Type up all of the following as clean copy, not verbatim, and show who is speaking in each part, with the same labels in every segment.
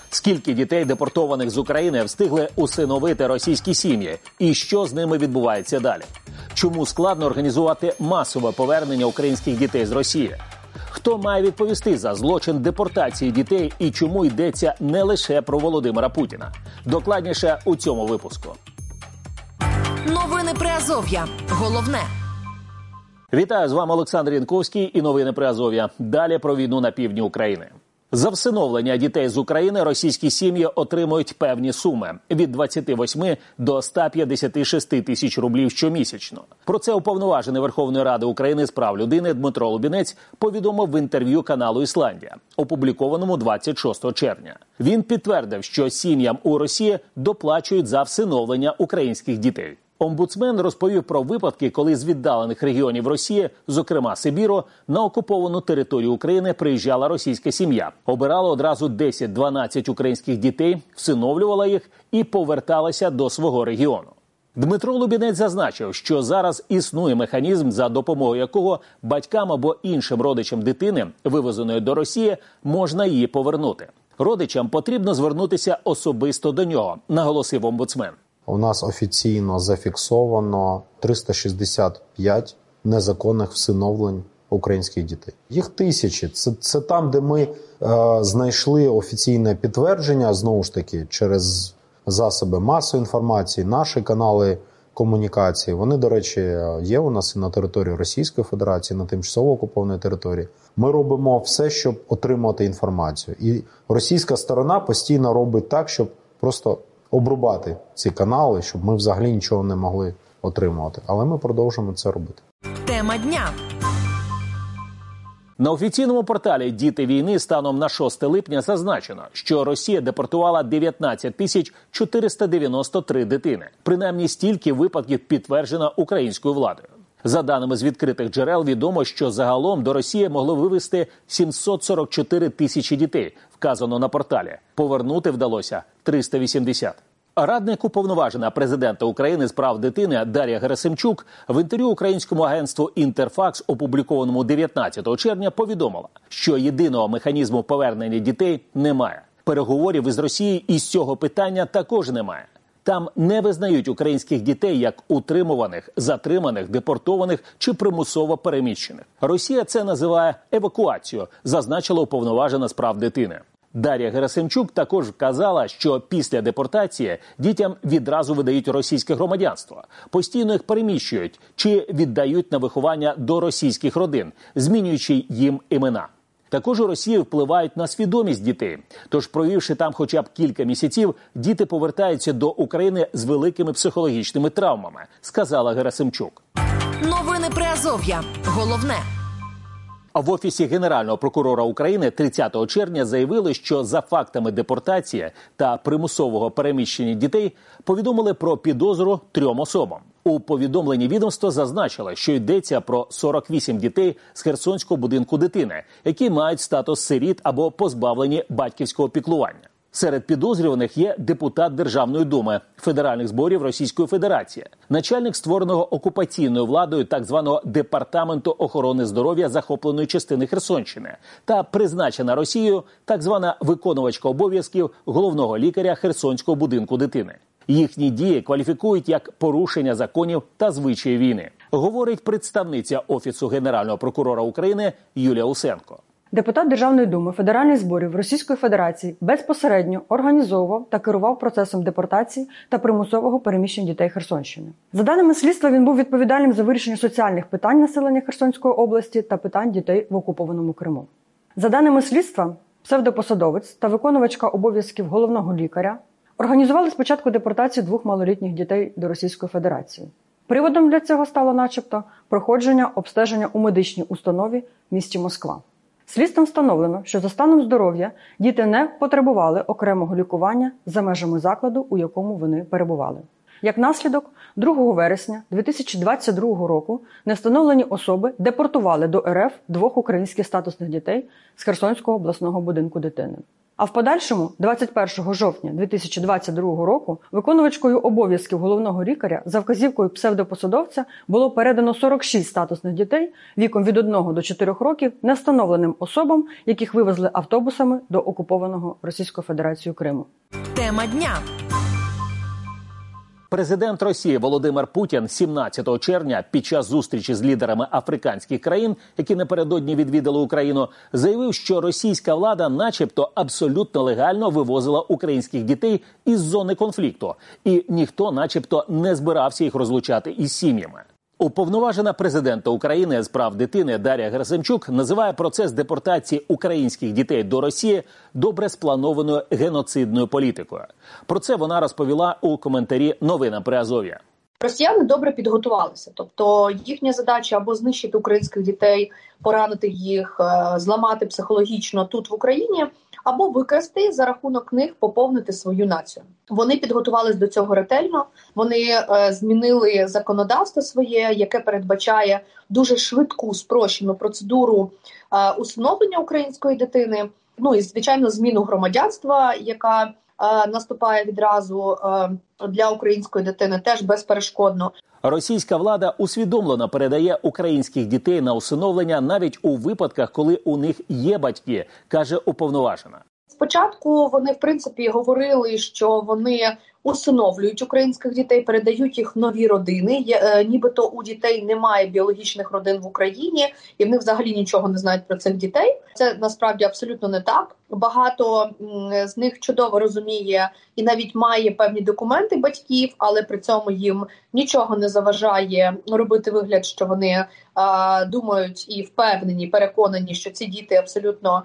Speaker 1: Скільки дітей, депортованих з України, встигли усиновити російські сім'ї? І що з ними відбувається далі? Чому складно організувати масове повернення українських дітей з Росії? Хто має відповісти за злочин депортації дітей і чому йдеться не лише про Володимира Путіна? Докладніше у цьому випуску.
Speaker 2: Новини Приазов'я. Головне.
Speaker 1: Вітаю, з вами Олександр Янковський і новини Приазов'я. Далі про війну на півдні України. За всиновлення дітей з України російські сім'ї отримують певні суми – від 28 до 156 тисяч рублів щомісячно. Про це уповноважений Верховної Ради України з прав людини Дмитро Лубінець повідомив в інтерв'ю каналу «Ісландія», опублікованому 26 червня. Він підтвердив, що сім'ям у Росії доплачують за всиновлення українських дітей. Омбудсмен розповів про випадки, коли з віддалених регіонів Росії, зокрема Сибіру, на окуповану територію України приїжджала російська сім'я. Обирала одразу 10-12 українських дітей, всиновлювала їх і поверталася до свого регіону. Дмитро Лубінець зазначив, що зараз існує механізм, за допомогою якого батькам або іншим родичам дитини, вивезеної до Росії, можна її повернути. Родичам потрібно звернутися особисто до нього, наголосив омбудсмен.
Speaker 3: У нас офіційно зафіксовано 365 незаконних всиновлень українських дітей. Їх тисячі. Це там, де ми знайшли офіційне підтвердження, знову ж таки, через засоби масової інформації, наші канали комунікації. Вони, до речі, є у нас і на території Російської Федерації, на тимчасово окупованій території. Ми робимо все, щоб отримати інформацію. І російська сторона постійно робить так, щоб просто обрубати ці канали, щоб ми взагалі нічого не могли отримувати. Але ми продовжуємо це робити.
Speaker 2: Тема дня.
Speaker 1: На офіційному порталі «Діти війни» станом на 6 липня зазначено, що Росія депортувала 19 тисяч 493 дитини. Принаймні стільки випадків підтверджено українською владою. За даними з відкритих джерел, відомо, що загалом до Росії могли вивезти 744 тисячі дітей, вказано на порталі. Повернути вдалося 380. Радник уповноважена президента України з прав дитини Дар'я Герасимчук в інтерв'ю українському агентству «Інтерфакс», опублікованому 19 червня, повідомила, що єдиного механізму повернення дітей немає. Переговорів із Росією із цього питання також немає. Там не визнають українських дітей як утримуваних, затриманих, депортованих чи примусово переміщених. Росія це називає евакуацією, зазначила уповноважена з прав дитини. Дар'я Герасимчук також вказала, що після депортації дітям відразу видають російське громадянство, постійно їх переміщують чи віддають на виховання до російських родин, змінюючи їм імена. Також у Росії впливають на свідомість дітей. Тож, провівши там хоча б кілька місяців, діти повертаються до України з великими психологічними травмами, сказала Герасимчук.
Speaker 2: Новини Приазов'я. Головне.
Speaker 1: В Офісі Генерального прокурора України 30 червня заявили, що за фактами депортації та примусового переміщення дітей повідомили про підозру 3 особам. У повідомленні відомства зазначило, що йдеться про 48 дітей з Херсонського будинку дитини, які мають статус сиріт або позбавлені батьківського піклування. Серед підозрюваних є депутат Державної думи Федеральних зборів Російської Федерації, начальник створеного окупаційною владою так званого Департаменту охорони здоров'я захопленої частини Херсонщини та призначена Росією так звана виконувачка обов'язків головного лікаря Херсонського будинку дитини. Їхні дії кваліфікують як порушення законів та звичаїв війни, говорить представниця Офісу Генерального прокурора України Юлія Усенко.
Speaker 4: Депутат Державної думи Федеральних зборів Російської Федерації безпосередньо організовував та керував процесом депортації та примусового переміщення дітей Херсонщини. За даними слідства, він був відповідальним за вирішення соціальних питань населення Херсонської області та питань дітей в окупованому Криму. За даними слідства, псевдопосадовець та виконувачка обов'язків головного лікаря організували спочатку депортацію 2 малолітніх дітей до Російської Федерації. Приводом для цього стало начебто проходження обстеження у медичній установі в місті Москва. Слідством встановлено, що за станом здоров'я діти не потребували окремого лікування за межами закладу, у якому вони перебували. Як наслідок, 2 вересня 2022 року невстановлені особи депортували до РФ 2 українських статусних дітей з Херсонського обласного будинку дитини. А в подальшому, 21 жовтня 2022 року, виконувачкою обов'язків головного лікаря за вказівкою псевдопосадовця було передано 46 статусних дітей віком від 1 до 4 років невстановленим особам, яких вивезли автобусами до окупованого Російською Федерацією Криму.
Speaker 2: Тема дня.
Speaker 1: Президент Росії Володимир Путін 17 червня під час зустрічі з лідерами африканських країн, які напередодні відвідали Україну, заявив, що російська влада начебто абсолютно легально вивозила українських дітей із зони конфлікту, і ніхто начебто не збирався їх розлучати із сім'ями. Уповноважена президента України з прав дитини Дар'я Герасимчук називає процес депортації українських дітей до Росії добре спланованою геноцидною політикою. Про це вона розповіла у коментарі «Новинам Приазов'я».
Speaker 5: Росіяни добре підготувалися, тобто їхня задача або знищити українських дітей, поранити їх, зламати психологічно тут в Україні, або викрасти за рахунок них поповнити свою націю. Вони підготувались до цього ретельно, вони змінили законодавство своє, яке передбачає дуже швидку спрощену процедуру усиновлення української дитини, ну і, звичайно, зміну громадянства, яка наступає відразу для української дитини, теж безперешкодно.
Speaker 1: Російська влада усвідомлено передає українських дітей на усиновлення навіть у випадках, коли у них є батьки, каже уповноважена.
Speaker 5: Спочатку вони, в принципі, говорили, що вони усиновлюють українських дітей, передають їх в нові родини. Нібито у дітей немає біологічних родин в Україні, і вони взагалі нічого не знають про цих дітей. Це насправді абсолютно не так. Багато з них чудово розуміє і навіть має певні документи батьків, але при цьому їм нічого не заважає робити вигляд, що вони думають і впевнені, переконані, що ці діти абсолютно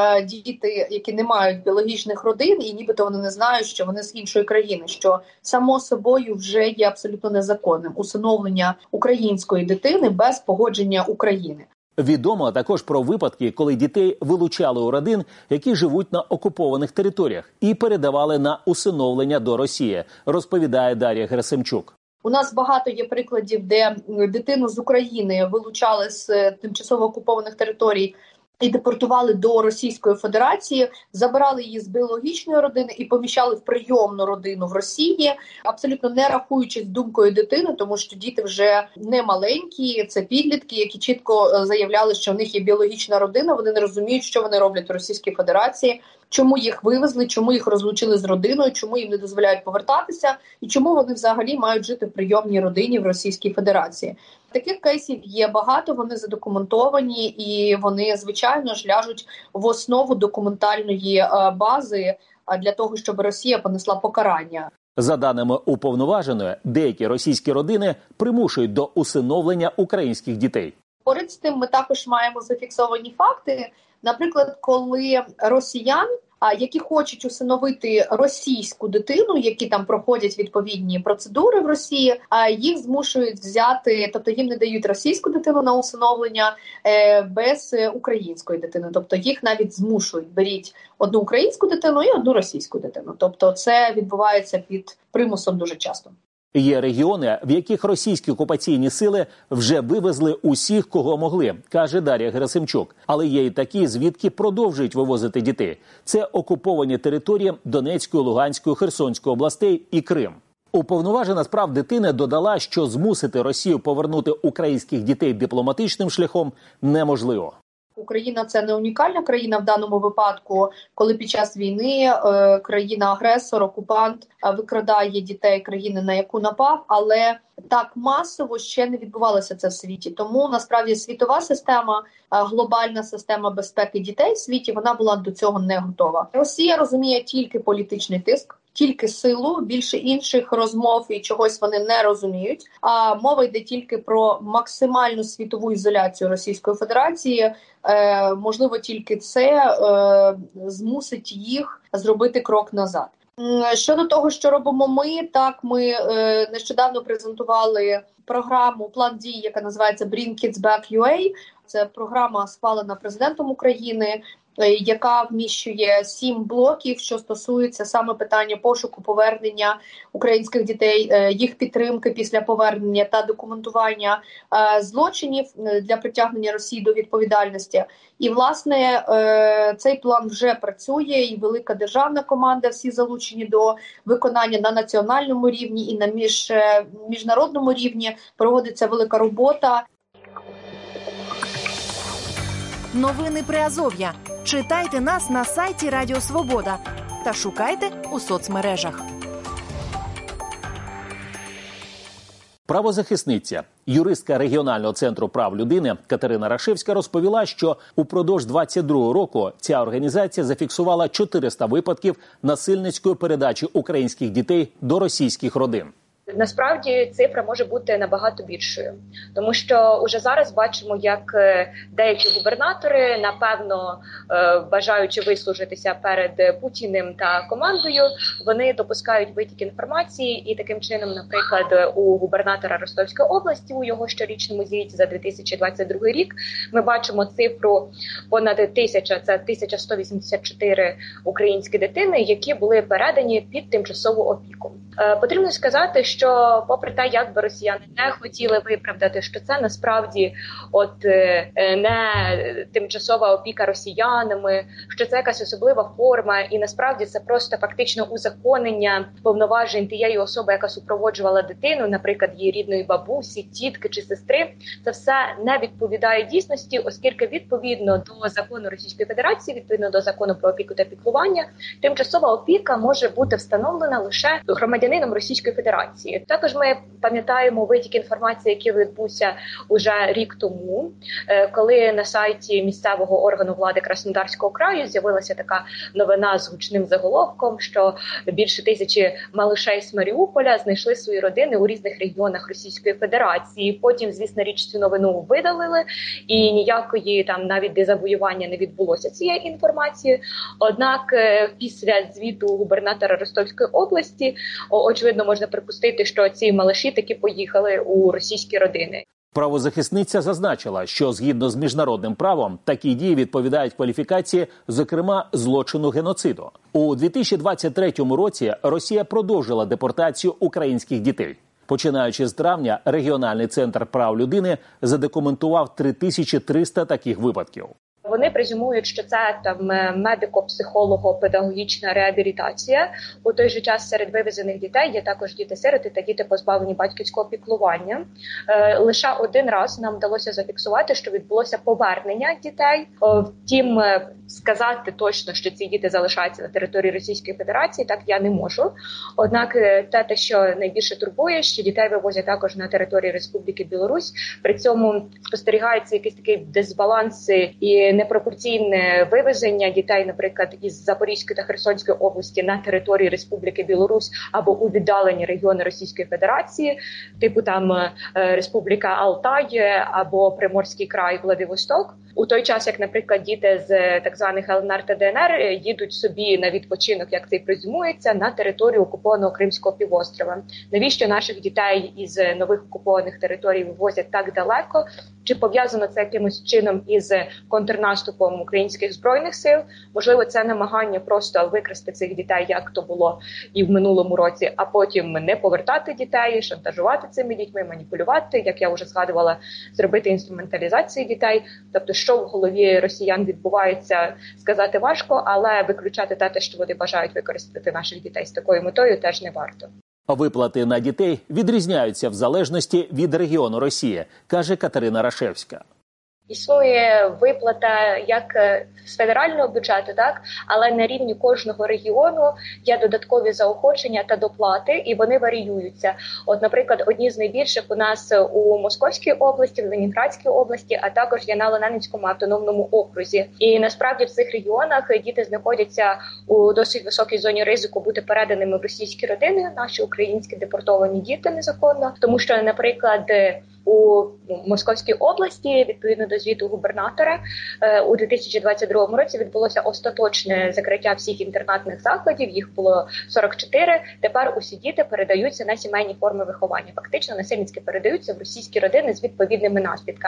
Speaker 5: діти, які не мають біологічних родин, і нібито вони не знають, що вони з іншої країни, що само собою вже є абсолютно незаконним усиновлення української дитини без погодження України.
Speaker 1: Відомо також про випадки, коли дітей вилучали у родин, які живуть на окупованих територіях, і передавали на усиновлення до Росії, розповідає Дар'я Герасимчук.
Speaker 5: У нас багато є прикладів, де дитину з України вилучали з тимчасово окупованих територій і депортували до Російської Федерації, забирали її з біологічної родини і поміщали в прийомну родину в Росії, абсолютно не рахуючись думкою дитини, тому що діти вже не маленькі, це підлітки, які чітко заявляли, що в них є біологічна родина, вони не розуміють, що вони роблять в Російській Федерації, чому їх вивезли, чому їх розлучили з родиною, чому їм не дозволяють повертатися і чому вони взагалі мають жити в прийомній родині в Російській Федерації. Таких кейсів є багато, вони задокументовані і вони, звичайно ж, ляжуть в основу документальної бази для того, щоб Росія понесла покарання.
Speaker 1: За даними уповноваженої, деякі російські родини примушують до усиновлення українських дітей.
Speaker 5: Поряд з тим ми також маємо зафіксовані факти, наприклад, коли росіян, які хочуть усиновити російську дитину, які там проходять відповідні процедури в Росії, їх змушують взяти, тобто їм не дають російську дитину на усиновлення без української дитини. Тобто їх навіть змушують, беріть одну українську дитину і одну російську дитину. Тобто це відбувається під примусом дуже часто.
Speaker 1: Є регіони, в яких російські окупаційні сили вже вивезли усіх, кого могли, каже Дар'я Герасимчук. Але є і такі, звідки продовжують вивозити дітей. Це окуповані території Донецької, Луганської, Херсонської областей і Крим. Уповноважена з прав дитини додала, що змусити Росію повернути українських дітей дипломатичним шляхом неможливо.
Speaker 5: Україна – це не унікальна країна в даному випадку, коли під час війни країна-агресор, окупант викрадає дітей країни, на яку напав, але так масово ще не відбувалося це в світі. Тому, насправді, світова система, глобальна система безпеки дітей в світі, вона була до цього не готова. Росія розуміє тільки політичний тиск, тільки силу, більше інших розмов і чогось вони не розуміють. А мова йде тільки про максимальну світову ізоляцію Російської Федерації. Можливо, тільки це змусить їх зробити крок назад. Щодо того, що робимо ми, так, ми нещодавно презентували програму, план дій, яка називається Bring Kids Back UA. Це програма, схвалена президентом України, яка вміщує 7 блоків, що стосується саме питання пошуку, повернення українських дітей, їх підтримки після повернення та документування злочинів для притягнення Росії до відповідальності. І, власне, цей план вже працює, і велика державна команда, всі залучені до виконання на національному рівні і на міжнародному рівні. Проводиться велика робота.
Speaker 2: Новини Приазов'я. Читайте нас на сайті Радіо Свобода та шукайте у соцмережах.
Speaker 1: Правозахисниця, юристка регіонального центру прав людини Катерина Рашевська розповіла, що упродовж 2022 року ця організація зафіксувала 400 випадків насильницької передачі українських дітей до російських родин.
Speaker 6: Насправді цифра може бути набагато більшою, тому що уже зараз бачимо, як деякі губернатори, напевно, бажаючи вислужитися перед Путіним та командою, вони допускають витік інформації, і таким чином, наприклад, у губернатора Ростовської області у його щорічному звіті за 2022 рік ми бачимо цифру понад 1000, це 1184 українські дитини, які були передані під тимчасову опіку. Потрібно сказати, що попри те, як би росіяни не хотіли виправдати, що це насправді не тимчасова опіка росіянами, що це якась особлива форма, і насправді це просто фактично узаконення повноважень тієї особи, яка супроводжувала дитину, наприклад, її рідної бабусі, тітки чи сестри. Це все не відповідає дійсності, оскільки відповідно до закону Російської Федерації, відповідно до закону про опіку та піклування, тимчасова опіка може бути встановлена лише громадянином Російської Федерації. Також ми пам'ятаємо витік інформації, який відбувся уже рік тому, коли на сайті місцевого органу влади Краснодарського краю з'явилася така новина з гучним заголовком, що більше 1000 малишей з Маріуполя знайшли свої родини у різних регіонах Російської Федерації. Потім, звісно, річ цю новину видалили, і ніякої там навіть дезавоювання не відбулося цієї інформації. Однак після звіту губернатора Ростовської області, очевидно, можна припустити, що ці малиші таки поїхали у російські родини.
Speaker 1: Правозахисниця зазначила, що згідно з міжнародним правом такі дії відповідають кваліфікації, зокрема, злочину геноциду. У 2023 році Росія продовжила депортацію українських дітей. Починаючи з травня, регіональний центр прав людини задокументував 3300 таких випадків.
Speaker 6: Вони презюмують, що це там медико-психолого-педагогічна реабілітація. У той же час серед вивезених дітей є також діти-сироти та діти, позбавлені батьківського піклування. Лише один раз нам вдалося зафіксувати, що відбулося повернення дітей. Втім, сказати точно, що ці діти залишаються на території Російської Федерації, так я не можу. Однак те, що найбільше турбує, що дітей вивозять також на території Республіки Білорусь. При цьому спостерігається якийсь такий дисбаланс і непропорційне вивезення дітей, наприклад, із Запорізької та Херсонської області на території Республіки Білорусь або у віддалені регіони Російської Федерації, типу там Республіка Алтай або Приморський край, Владивосток. У той час, як, наприклад, діти з так званих ЛНР та ДНР їдуть собі на відпочинок, як це і презюмується, на територію окупованого Кримського півострова. Навіщо наших дітей із нових окупованих територій вивозять так далеко? Чи пов'язано це якимось чином із контрнаступом українських збройних сил? Можливо, це намагання просто викрасти цих дітей, як то було і в минулому році, а потім не повертати дітей, шантажувати цими дітьми, маніпулювати, як я вже згадувала, зробити інструменталізацію дітей. Тобто, що в голові росіян відбувається, сказати важко, але виключати те, що вони бажають використати наших дітей з такою метою, теж не варто.
Speaker 1: Виплати на дітей відрізняються в залежності від регіону Росії, каже Катерина Рашевська.
Speaker 6: Існує виплата як з федерального бюджету, так, але на рівні кожного регіону є додаткові заохочення та доплати, і вони варіюються. От, наприклад, одні з найбільших у нас у Московській області, в Ленінградській області, а також є на Ленінському автономному окрузі. І насправді в цих регіонах діти знаходяться у досить високій зоні ризику бути переданими в російські родини, наші українські депортовані діти незаконно, тому що, наприклад, у Московській області, відповідно до звіту губернатора, у 2022 році відбулося остаточне закриття всіх інтернатних закладів, їх було 44, тепер усі діти передаються на сімейні форми виховання. Фактично насильницьки передаються в російські родини з відповідними наслідками.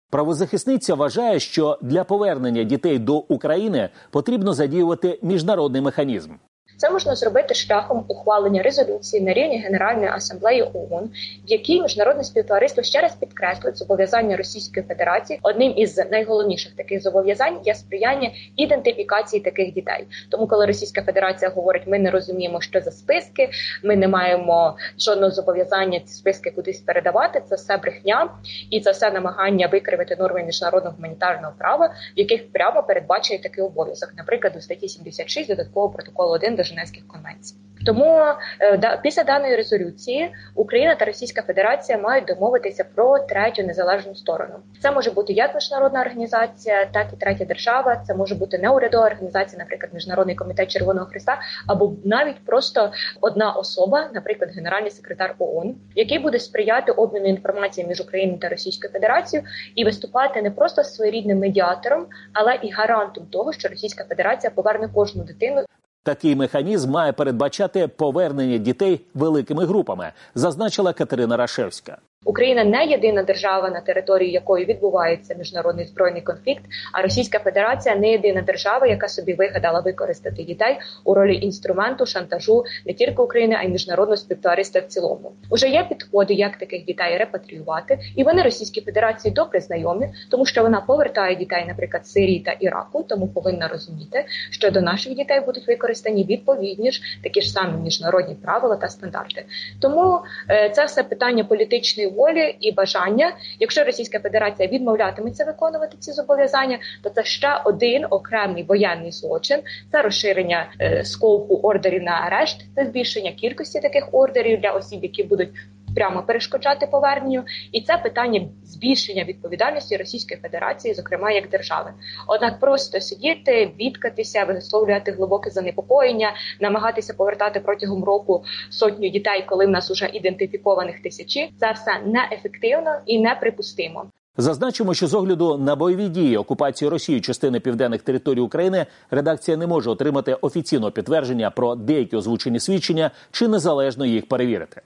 Speaker 1: Правозахисниця вважає, що для повернення дітей до України потрібно задіювати міжнародний механізм.
Speaker 6: Це можна зробити шляхом ухвалення резолюції на рівні Генеральної асамблеї ООН, в якій міжнародне співтовариство ще раз підкреслить зобов'язання Російської Федерації. Одним із найголовніших таких зобов'язань є сприяння ідентифікації таких дітей. Тому, коли Російська Федерація говорить, ми не розуміємо, що за списки, ми не маємо жодного зобов'язання ці списки кудись передавати, це все брехня і це все намагання викривити норми міжнародного гуманітарного права, в яких прямо передбачений такий обов'язок, наприклад, у статті 76 додаткового протоколу 1 до Женевських конвенцій. Тому після даної резолюції Україна та Російська Федерація мають домовитися про третю незалежну сторону. Це може бути як міжнародна організація, так і третя держава. Це може бути неурядова організація, наприклад, Міжнародний комітет Червоного Хреста, або навіть просто одна особа, наприклад, генеральний секретар ООН, який буде сприяти обміну інформацією між Україною та Російською Федерацією і виступати не просто своєрідним медіатором, але і гарантом того, що Російська Федерація поверне кожну дитину.
Speaker 1: Такий механізм має передбачати повернення дітей великими групами, зазначила Катерина Рашевська.
Speaker 6: Україна не єдина держава, на території якої відбувається міжнародний збройний конфлікт, а Російська Федерація не єдина держава, яка собі вигадала використати дітей у ролі інструменту шантажу не тільки України, а й міжнародного співтовариства в цілому. Уже є підходи, як таких дітей репатріювати, і вони Російській Федерації добре знайомі, тому що вона повертає дітей, наприклад, з Сирії та Іраку, тому повинна розуміти, що до наших дітей будуть використані відповідні ж такі ж самі міжнародні правила та стандарти. Тому це все питання політичної волі і бажання. Якщо Російська Федерація відмовлятиметься виконувати ці зобов'язання, то це ще один окремий воєнний злочин. Це розширення скопу ордерів на арешт, це збільшення кількості таких ордерів для осіб, які будуть прямо перешкоджати поверненню. І це питання збільшення відповідальності Російської Федерації, зокрема як держави. Однак просто сидіти, бідкатися, висловлювати глибоке занепокоєння, намагатися повертати протягом року сотню дітей, коли в нас уже ідентифікованих тисячі, це все неефективно і неприпустимо.
Speaker 1: Зазначимо, що з огляду на бойові дії окупації Росії частини південних територій України редакція не може отримати офіційного підтвердження про деякі озвучені свідчення чи незалежно їх перевірити.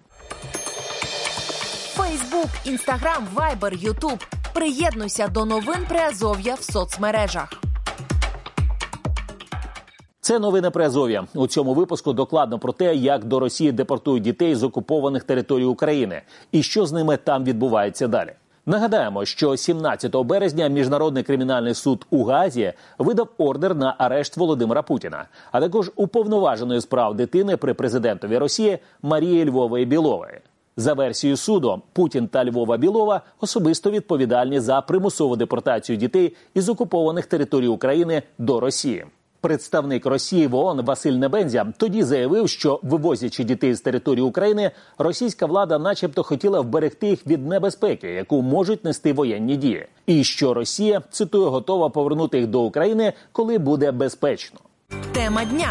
Speaker 2: Фейсбук, Інстаграм, Вайбер, Ютуб. Приєднуйся до новин Приазов'я в соцмережах.
Speaker 1: Це новини Приазов'я. У цьому випуску докладно про те, як до Росії депортують дітей з окупованих територій України і що з ними там відбувається далі. Нагадаємо, що 17 березня Міжнародний кримінальний суд у Гаазі видав ордер на арешт Володимира Путіна, а також уповноваженої з прав дитини при президентові Росії Марії Львової-Білової. За версією суду, Путін та Львова-Білова особисто відповідальні за примусову депортацію дітей із окупованих територій України до Росії. Представник Росії в ООН Василь Небензя тоді заявив, що, вивозячи дітей з території України, російська влада начебто хотіла вберегти їх від небезпеки, яку можуть нести воєнні дії. І що Росія, цитую, готова повернути їх до України, коли буде безпечно.
Speaker 2: Тема дня.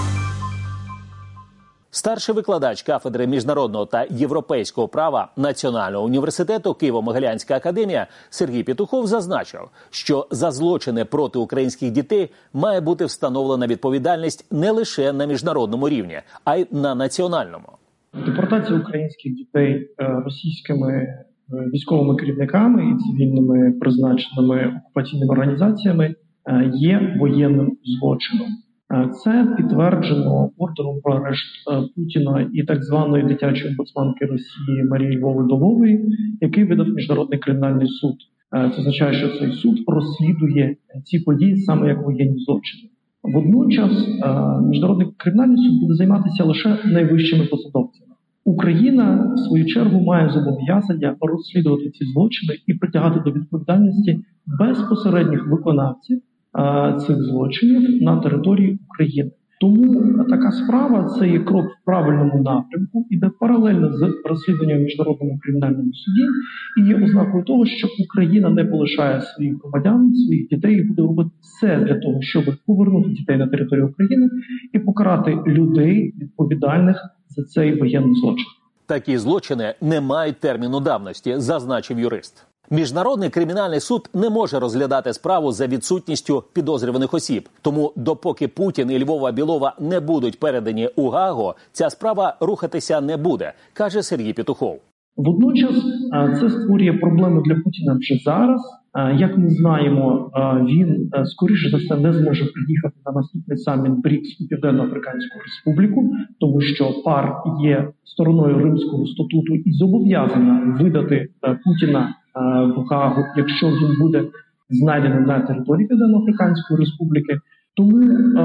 Speaker 1: Старший викладач кафедри міжнародного та європейського права Національного університету Києво-Могилянська академія Сергій Петухов зазначив, що за злочини проти українських дітей має бути встановлена відповідальність не лише на міжнародному рівні, а й на національному.
Speaker 7: Депортація українських дітей російськими військовими керівниками і цивільними призначеними окупаційними організаціями є воєнним злочином. Це підтверджено ордером про арешт Путіна і так званої дитячої омбудсманки Росії Марії Львової-Білової, який видав Міжнародний кримінальний суд. Це означає, що цей суд розслідує ці події саме як воєнні злочини. Водночас Міжнародний кримінальний суд буде займатися лише найвищими посадовцями. Україна, в свою чергу, має зобов'язання розслідувати ці злочини і притягати до відповідальності безпосередніх виконавців цих злочинів на території України. Тому така справа – це є крок в правильному напрямку, іде паралельно з розслідуванням в Міжнародному кримінальному суді і є ознакою того, що Україна не полишає своїх громадян, своїх дітей і буде робити все для того, щоб повернути дітей на територію України і покарати людей, відповідальних за цей воєнний злочин.
Speaker 1: Такі злочини не мають терміну давності, зазначив юрист. Міжнародний кримінальний суд не може розглядати справу за відсутністю підозрюваних осіб. Тому допоки Путін і Львова-Білова не будуть передані у Гаагу, ця справа рухатися не буде, каже Сергій Петухов.
Speaker 7: Водночас це створює проблеми для Путіна вже зараз. Як ми знаємо, він, скоріше за все, не зможе приїхати на наступний саміт БРІКС у Південно-Африканську Республіку, тому що ПАР є стороною Римського статуту і зобов'язана видати Путіна в Гаагу, якщо він буде знайдений на території Південно-Африканської Республіки. Тому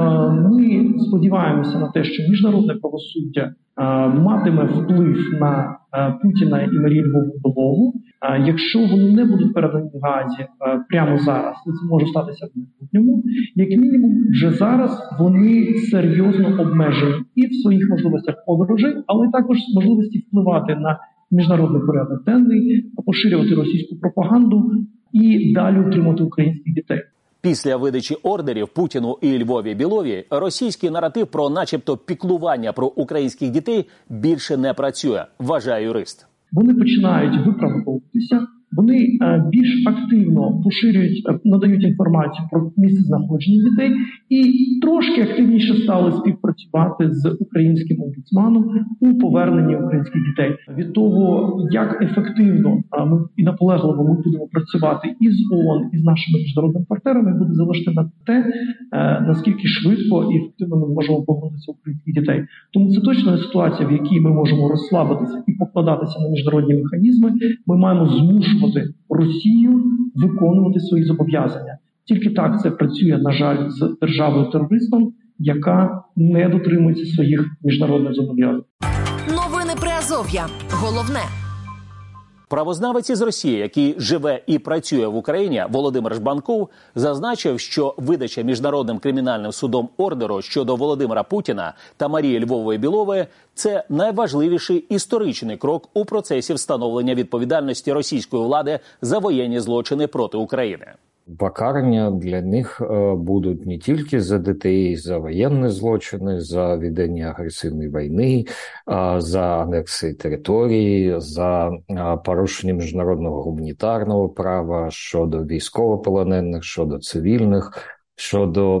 Speaker 7: ми сподіваємося на те, що міжнародне правосуддя матиме вплив на Путіна і Марію Львову-Белову. Якщо вони не будуть передані в Гаазі прямо зараз, то це може статися в майбутньому. Як мінімум, вже зараз вони серйозно обмежені і в своїх можливостях подорожей, але також можливості впливати на міжнародний порядок денний, поширювати російську пропаганду і далі утримувати українських дітей.
Speaker 1: Після видачі ордерів Путіну і Львові Білові російський наратив про начебто піклування про українських дітей більше не працює, вважає юрист.
Speaker 7: Вони починають виправдовуватися, вони більш активно поширюють, надають інформацію про місце знаходження дітей і трошки активніше стали співпрацювати з українським омбудсманом у поверненні українських дітей. Від того, як ефективно ми і наполегливо ми будемо працювати із ООН, і з нашими міжнародними партнерами, буде залежати на те, наскільки швидко і ефективно ми можемо повернутися українських дітей. Тому це точно не ситуація, в якій ми можемо розслабитися і покладатися на міжнародні механізми. Ми маємо змушувати Росію виконувати свої зобов'язання. Тільки так це працює, на жаль, з державою-терористом, яка не дотримується своїх міжнародних зобов'язань.
Speaker 2: Новини Приазов'я. Головне.
Speaker 1: Правознавець із Росії, який живе і працює в Україні, Володимир Жбанков, зазначив, що видача Міжнародним кримінальним судом ордеру щодо Володимира Путіна та Марії Львової-Білової – це найважливіший історичний крок у процесі встановлення відповідальності російської влади за воєнні злочини проти України.
Speaker 8: Покарання для них будуть не тільки за дітей, за воєнні злочини, за ведення агресивної війни, за анексії території, за порушення міжнародного гуманітарного права щодо військовополонених, щодо цивільних, щодо,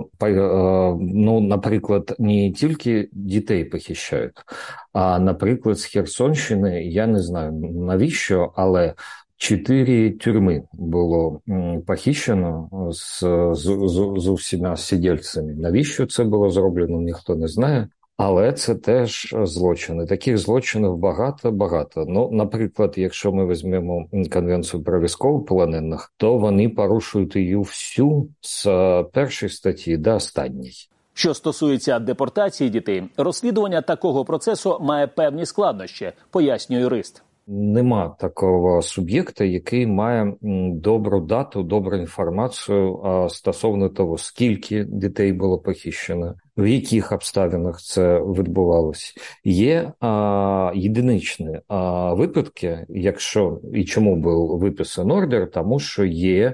Speaker 8: наприклад, не тільки дітей похищають, а, наприклад, з Херсонщини, я не знаю навіщо, але 4 тюрми було похищено з усіма сидільцями. Навіщо це було зроблено, ніхто не знає. Але це теж злочини. Таких злочинів багато. Ну, наприклад, якщо ми візьмемо Конвенцію про військовополонених, то вони порушують її всю з першої статті до останньої.
Speaker 1: Що стосується депортації дітей, розслідування такого процесу має певні складнощі, пояснює юрист.
Speaker 8: Нема такого суб'єкта, який має добру дату, добру інформацію стосовно того, скільки дітей було похищено, в яких обставинах це відбувалося. Є єдиничні випадки, якщо і чому був виписаний ордер, тому що є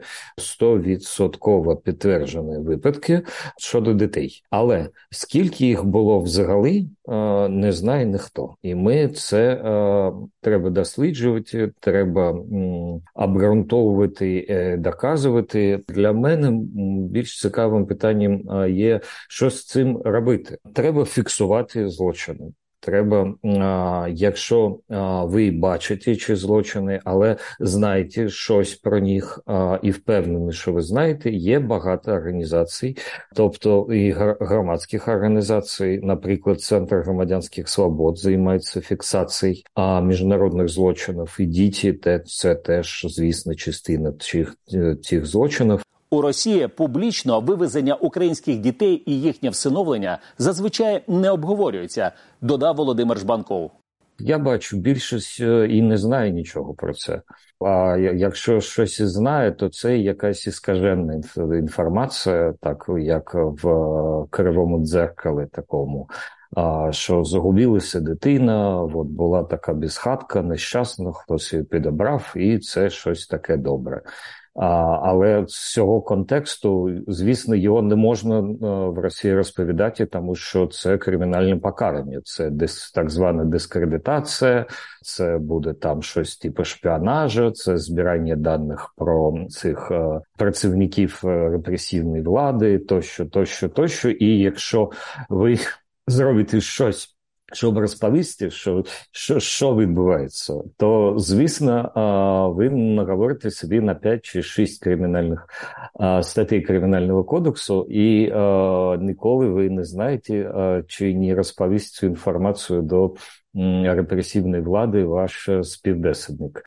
Speaker 8: 100% підтверджені випадки щодо дітей. Але скільки їх було взагалі, не знає ніхто. І ми це треба досліджувати, треба обґрунтовувати, доказувати. Для мене більш цікавим питанням є, що з цим робити. Треба фіксувати злочини. Треба, якщо ви бачите ці злочини, але знаєте щось про них і впевнені, що ви знаєте, є багато організацій, тобто і громадських організацій, наприклад, Центр громадянських свобод займається фіксацією міжнародних злочинів, і діти – це теж, звісно, частина цих злочинів.
Speaker 1: У Росії публічно вивезення українських дітей і їхнє всиновлення зазвичай не обговорюється, додав Володимир Жбанков.
Speaker 8: Я бачу, більшість і не знає нічого про це. А якщо щось і знає, то це якась іскажена інформація, так як в Кривому дзеркалі такому. Що загубилася дитина, от була така безхатка, нещасна, хтось її підібрав, і це щось таке добре. Але з цього контексту, звісно, його не можна в Росії розповідати, тому що це кримінальне покарання, це так звана дискредитація, це буде там щось типу шпіонажу, це збирання даних про цих працівників репресивної влади, тощо. І якщо ви зробите щось, щоб розповісти, що відбувається, то, звісно, ви наговорите собі на 5 чи 6 кримінальних статей Кримінального кодексу, і ніколи ви не знаєте, чи не розповість цю інформацію до репресивної влади ваш співбесідник.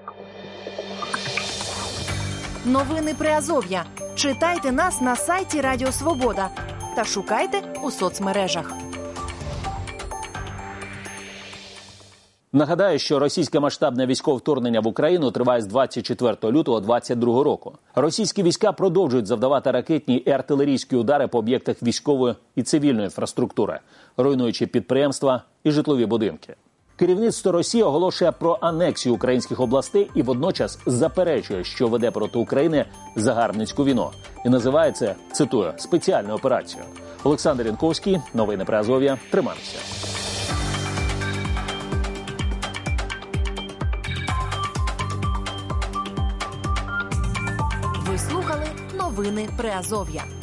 Speaker 2: Новини Приазов'я. Читайте нас на сайті Радіо Свобода та шукайте у соцмережах.
Speaker 1: Нагадаю, що російське масштабне військове вторгнення в Україну триває з 24 лютого 2022 року. Російські війська продовжують завдавати ракетні і артилерійські удари по об'єктах військової і цивільної інфраструктури, руйнуючи підприємства і житлові будинки. Керівництво Росії оголошує про анексію українських областей і водночас заперечує, що веде проти України загарбницьку війну. І називає це, цитую, спеціальною операцією. Олександр Янковський, новини Приазов'я. Тримаємося.
Speaker 2: Ви слухали новини Приазов'я.